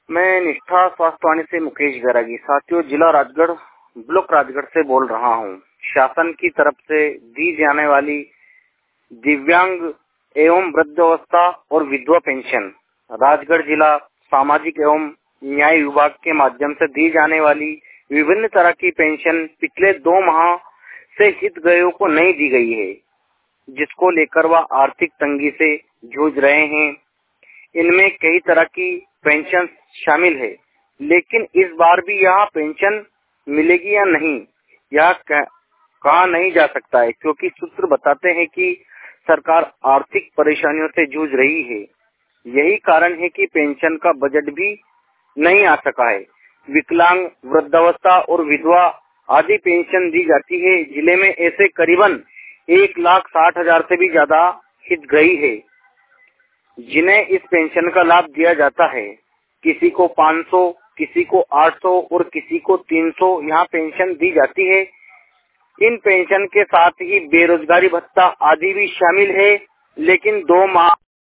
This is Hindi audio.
मैं निष्ठा स्वास्थ्यवाणी से मुकेश गैरागी। साथियों, जिला राजगढ़, ब्लॉक राजगढ़ से बोल रहा हूँ। शासन की तरफ से दी जाने वाली दिव्यांग एवं वृद्धावस्था और विधवा पेंशन राजगढ़ जिला सामाजिक एवं न्याय विभाग के माध्यम से दी जाने वाली विभिन्न तरह की पेंशन पिछले 2 माह से हितग्राहियों को नहीं दी गई है, जिसको लेकर वह आर्थिक तंगी से जूझ रहे हैं। इनमें कई तरह की पेंशन शामिल है, लेकिन इस बार भी यह पेंशन मिलेगी या नहीं, यह कहा नहीं जा सकता है, क्योंकि सूत्र बताते हैं कि सरकार आर्थिक परेशानियों से जूझ रही है। यही कारण है कि पेंशन का बजट भी नहीं आ सका है। विकलांग, वृद्धावस्था और विधवा आदि पेंशन दी जाती है। जिले में ऐसे करीबन 1,60,000 से भी ज्यादा हितग्राही है, जिन्हें इस पेंशन का लाभ दिया जाता है। किसी को 500, किसी को 800 और किसी को 300 यहाँ पेंशन दी जाती है। इन पेंशन के साथ ही बेरोजगारी भत्ता आदि भी शामिल है, लेकिन 2 माह